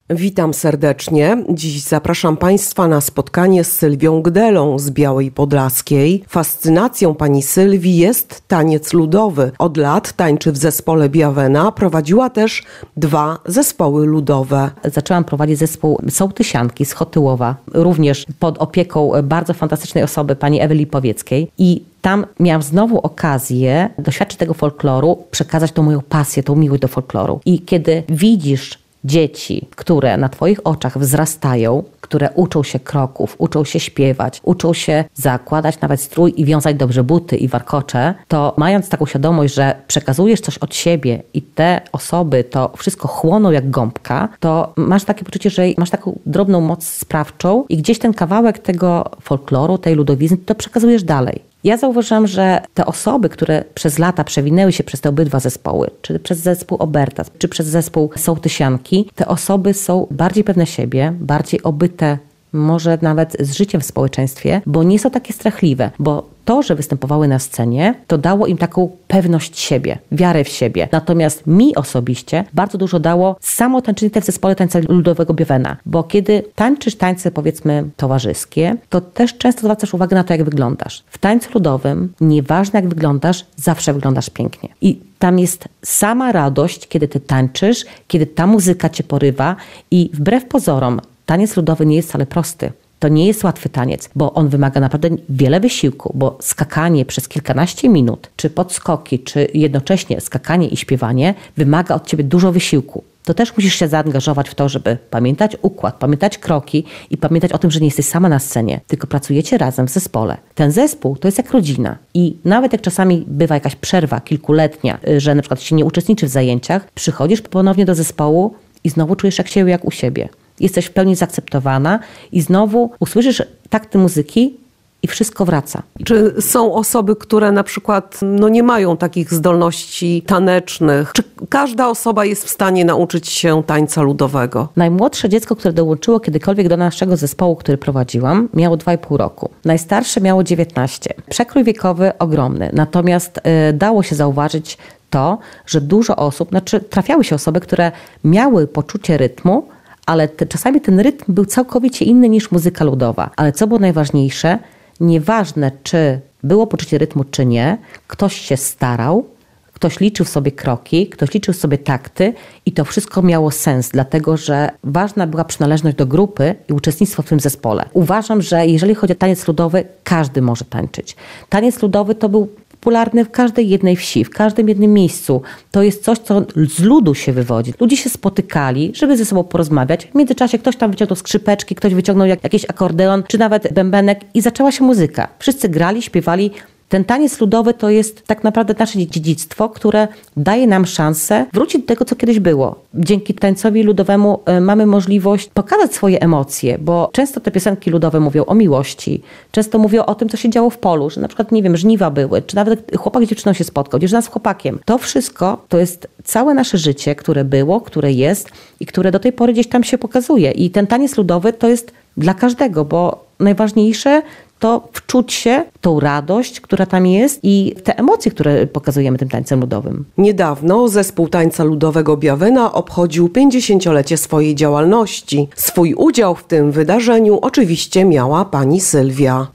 Witam serdecznie. Dziś zapraszam Państwa na spotkanie z Sylwią Gdelą z Białej Podlaskiej. Fascynacją pani Sylwii jest taniec ludowy. Od lat tańczy w zespole Biawena. Prowadziła też 2 zespoły ludowe. Zaczęłam prowadzić zespół Sołtysianki z Chotyłowa, również pod opieką bardzo fantastycznej osoby, pani Ewy Lipowieckiej. I tam miałam znowu okazję doświadczyć tego folkloru, przekazać tą moją pasję, tą miłość do folkloru. I kiedy widzisz dzieci, które na twoich oczach wzrastają, które uczą się kroków, uczą się śpiewać, uczą się zakładać nawet strój i wiązać dobrze buty i warkocze, to mając taką świadomość, że przekazujesz coś od siebie i te osoby to wszystko chłoną jak gąbka, to masz takie poczucie, że masz taką drobną moc sprawczą i gdzieś ten kawałek tego folkloru, tej ludowizny, to przekazujesz dalej. Ja zauważyłam, że te osoby, które przez lata przewinęły się przez te obydwa zespoły, czy przez zespół Oberta, czy przez zespół Sołtysianki, te osoby są bardziej pewne siebie, bardziej obyte może nawet z życiem w społeczeństwie, bo nie są takie strachliwe, bo to, że występowały na scenie, to dało im taką pewność siebie, wiarę w siebie. Natomiast mi osobiście bardzo dużo dało samo tańczenie w zespole tańca ludowego Biawena, bo kiedy tańczysz tańce, powiedzmy, towarzyskie, to też często zwracasz uwagę na to, jak wyglądasz. W tańcu ludowym, nieważne jak wyglądasz, zawsze wyglądasz pięknie. I tam jest sama radość, kiedy ty tańczysz, kiedy ta muzyka cię porywa i wbrew pozorom, taniec ludowy nie jest wcale prosty. To nie jest łatwy taniec, bo on wymaga naprawdę wiele wysiłku, bo skakanie przez kilkanaście minut, czy podskoki, czy jednocześnie skakanie i śpiewanie wymaga od ciebie dużo wysiłku. To też musisz się zaangażować w to, żeby pamiętać układ, pamiętać kroki i pamiętać o tym, że nie jesteś sama na scenie, tylko pracujecie razem w zespole. Ten zespół to jest jak rodzina i nawet jak czasami bywa jakaś przerwa kilkuletnia, że na przykład się nie uczestniczy w zajęciach, przychodzisz ponownie do zespołu i znowu czujesz się jak u siebie. Jesteś w pełni zaakceptowana i znowu usłyszysz takty muzyki i wszystko wraca. Czy są osoby, które na przykład nie mają takich zdolności tanecznych? Czy każda osoba jest w stanie nauczyć się tańca ludowego? Najmłodsze dziecko, które dołączyło kiedykolwiek do naszego zespołu, który prowadziłam, miało 2,5 roku. Najstarsze miało 19. Przekrój wiekowy ogromny. Natomiast dało się zauważyć to, że dużo osób, trafiały się osoby, które miały poczucie rytmu, ale czasami ten rytm był całkowicie inny niż muzyka ludowa. Ale co było najważniejsze, nieważne czy było poczucie rytmu czy nie, ktoś się starał, ktoś liczył sobie kroki, ktoś liczył sobie takty i to wszystko miało sens, dlatego że ważna była przynależność do grupy i uczestnictwo w tym zespole. Uważam, że jeżeli chodzi o taniec ludowy, każdy może tańczyć. Taniec ludowy to był popularny w każdej jednej wsi, w każdym jednym miejscu. To jest coś, co z ludu się wywodzi. Ludzie się spotykali, żeby ze sobą porozmawiać. W międzyczasie ktoś tam wyciągnął skrzypeczki, ktoś wyciągnął jakiś akordeon, czy nawet bębenek i zaczęła się muzyka. Wszyscy grali, śpiewali. Ten taniec ludowy to jest tak naprawdę nasze dziedzictwo, które daje nam szansę wrócić do tego, co kiedyś było. Dzięki tańcowi ludowemu mamy możliwość pokazać swoje emocje, bo często te piosenki ludowe mówią o miłości, często mówią o tym, co się działo w polu, że na przykład, żniwa były, czy nawet chłopak z dziewczyną się spotkał, dziewczyna z chłopakiem. To wszystko to jest całe nasze życie, które było, które jest i które do tej pory gdzieś tam się pokazuje. I ten taniec ludowy to jest dla każdego, bo najważniejsze to wczuć się tą radość, która tam jest i te emocje, które pokazujemy tym tańcem ludowym. Niedawno zespół tańca ludowego Biawena obchodził 50-lecie swojej działalności. Swój udział w tym wydarzeniu oczywiście miała pani Sylwia.